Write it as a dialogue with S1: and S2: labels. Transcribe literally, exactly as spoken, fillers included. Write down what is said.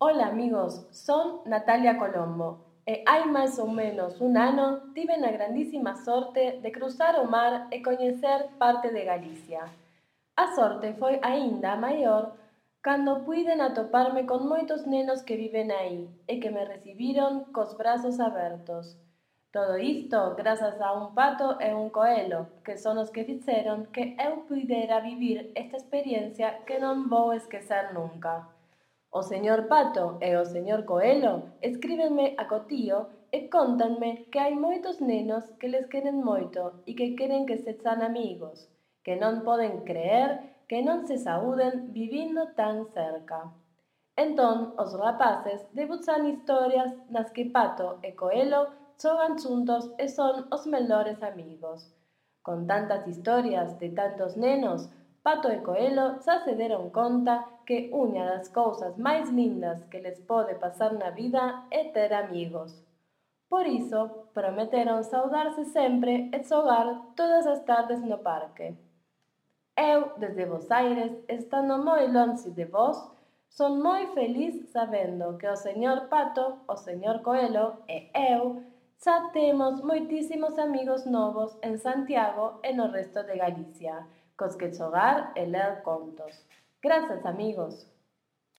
S1: Ola amigos, son Natalia Colombo e hai máis ou menos un ano tiven a grandísima sorte de cruzar o mar e coñecer parte de Galicia. A sorte foi aínda maior cando puiden atoparme con moitos nenos que viven aí e que me recibiron cos brazos abertos. Todo isto grazas a un pato e un coelo, que son os que fixeron que eu puidera vivir esta experiencia que non vou esquecer nunca. O señor Pato e o señor Coelho escríbenme a cotío e cóntanme que hai moitos nenos que les queren moito e que queren que sexan amigos, que non poden creer que non se saúden vivindo tan cerca. Entón, os rapaces debuxan historias nas que Pato e Coelho xogan xuntos e son os mellores amigos. Con tantas historias de tantos nenos, Pato e Coelho xa se deron conta que unha das cousas máis lindas que les pode pasar na vida é ter amigos. Por iso, prometeron saudarse sempre e xogar todas as tardes no parque. Eu, desde Bos Aires, estando moi lonxe de vós, son moi feliz sabendo que o señor Pato, o señor Coelho e eu xa temos moitísimos amigos novos en Santiago e no resto de Galicia, cos que xogar e ler contos. Grazas, amigos.